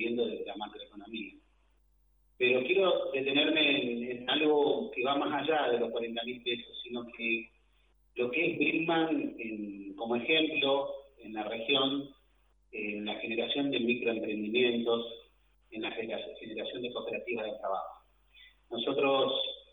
dependiendo de la macroeconomía. Pero quiero detenerme en algo que va más allá de los 40.000 pesos, sino que lo que es Brinkmann como ejemplo en la región, en la generación de microemprendimientos, en la generación de cooperativas de trabajo. Nosotros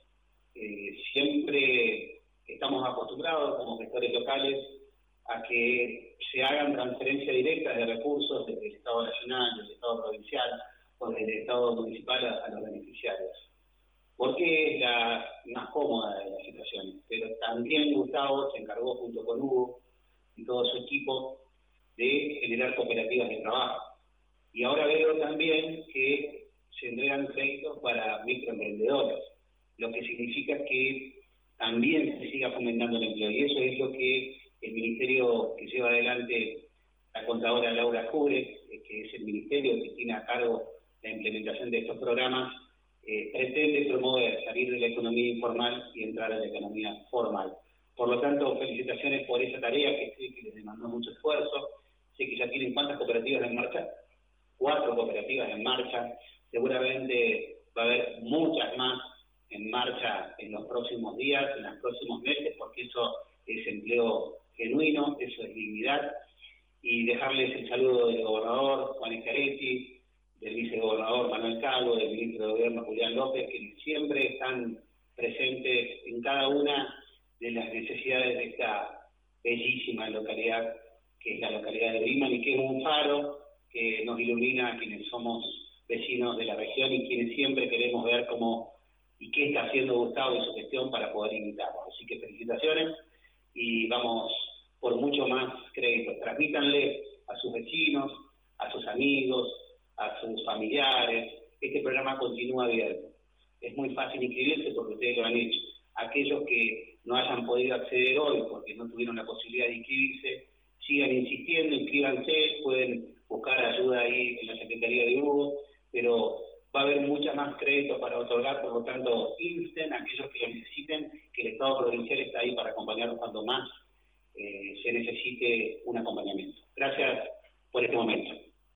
siempre estamos acostumbrados como gestores locales a que se hagan transferencias directas de recursos desde el Estado Nacional, del Estado Provincial o del Estado Municipal a los beneficiarios, porque es la más cómoda de las situaciones. Pero también Gustavo se encargó junto con Hugo y todo su equipo de generar cooperativas de trabajo. Y ahora veo también que se entregan créditos para microemprendedores, lo que significa que también se siga fomentando el empleo. Y eso es lo que el ministerio que lleva adelante la contadora Laura Jure, que es el ministerio que tiene a cargo la implementación de estos programas, pretende promover, salir de la economía informal y entrar a la economía formal. Por lo tanto, felicitaciones por esa tarea que sé que les demandó mucho esfuerzo. Sé que ya tienen ¿cuántas cooperativas en marcha? 4 cooperativas en marcha. Seguramente va a haber muchas más en marcha en los próximos días, en los próximos meses, porque eso es empleo genuino, eso es dignidad. Y dejarles el saludo del gobernador Juan Schiaretti, del vicegobernador Manuel Calvo, del ministro de Gobierno Julián López, que siempre están presentes en cada una de las necesidades de esta bellísima localidad, que es la localidad de Brinkmann, y que es un faro que nos ilumina a quienes somos vecinos de la región y quienes siempre queremos ver cómo y qué está haciendo Gustavo y su gestión para poder invitarlos. Así que felicitaciones y vamos por mucho más créditos. Transmítanle a sus vecinos, a sus amigos, a sus familiares. Este programa continúa abierto. Es muy fácil inscribirse porque ustedes lo han hecho. Aquellos que no hayan podido acceder hoy porque no tuvieron la posibilidad de inscribirse, sigan insistiendo, inscríbanse, pueden buscar ayuda ahí en la Secretaría de Hugo, pero va a haber muchas más créditos para otorgar, por lo tanto, insten a aquellos que lo necesiten, que el Estado provincial está ahí para acompañarlos cuando más se necesite un acompañamiento. Gracias por este momento.